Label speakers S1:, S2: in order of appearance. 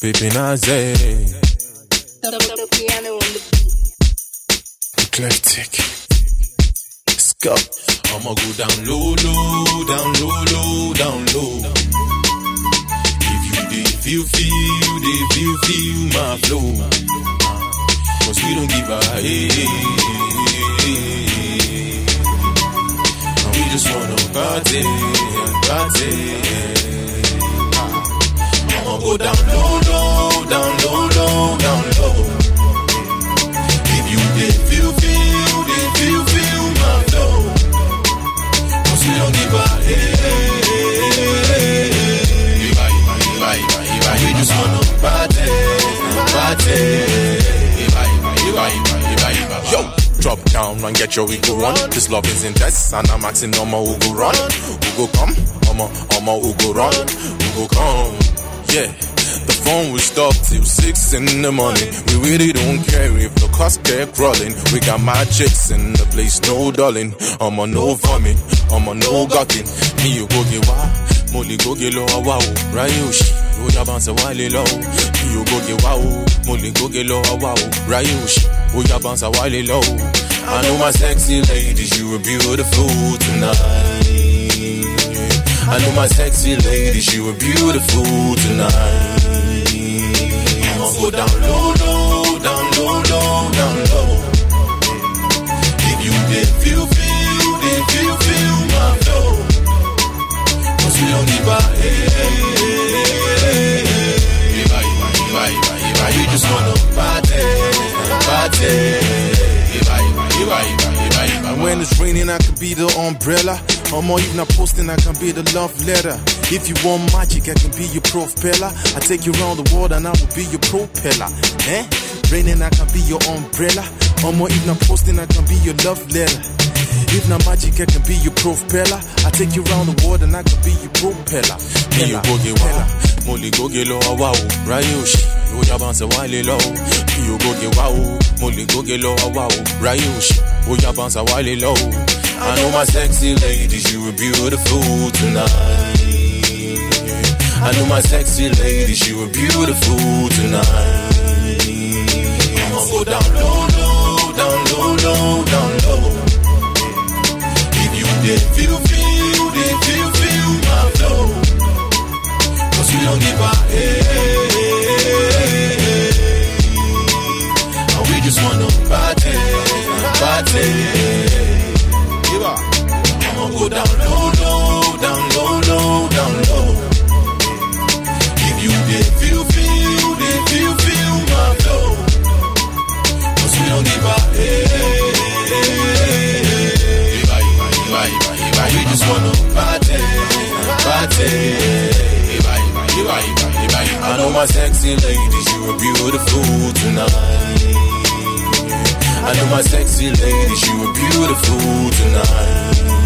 S1: Baby Naze.
S2: The piano on the
S1: Eclectic. Let's go. I'ma go down low, low, down low, low, down low. If you feel my flow. Cause we don't give a and we just wanna party. I'ma go down low, low, down low, low, down low. If you feel my flow. Cause we don't give a we just wanna party. Yo, drop down and get your ego on. This love is intense and I'm asking I'ma who go run, who go come, I'ma who go run, who go come. Yeah, the phone will stop till 6 in the morning. We really don't care if the cost get crawling. We got my chicks in the place, no darling. I'ma no vomit, I'ma no gawking. Me you go get wild, Molly go get low, wow, Rayushi. Oya bounce a while low, you go get wow. Molly go get low, wow, Rayushi. Oya bounce a while low. I know my sexy ladies, you are beautiful tonight. I know my sexy ladies, you are beautiful tonight. I'ma go down low, low, down low, low, down low. If you feel my flow. Cause we don't give a you just wanna party. And when it's raining, I can be the umbrella. Or more, if not posting, I can be the love letter. If you want magic, I can be your propeller. I take you around the world and I will be your propeller. Raining, I can be your umbrella. Or more, if not posting, I can be your love letter. If not magic, I can be your propeller. I take you around the world and I can be your propeller. Me you go get wow, Molly go get low, wow, Rayushi. Oya bounce a while low. Me you go get wow, Molly go get low, wow, Rayushi. Oya bounce a while low. I know my sexy ladies, you are beautiful tonight. I know my sexy ladies, you are beautiful tonight. I'ma go down low, low, down low, low, down low. Feel my flow. Cause we don't give a and we just wanna party. I'ma go down low, low, down low, low, down low. If you feel my flow. Cause we don't give a we just wanna party. I know my sexy ladies, you are beautiful tonight. I know my sexy ladies, you are beautiful tonight.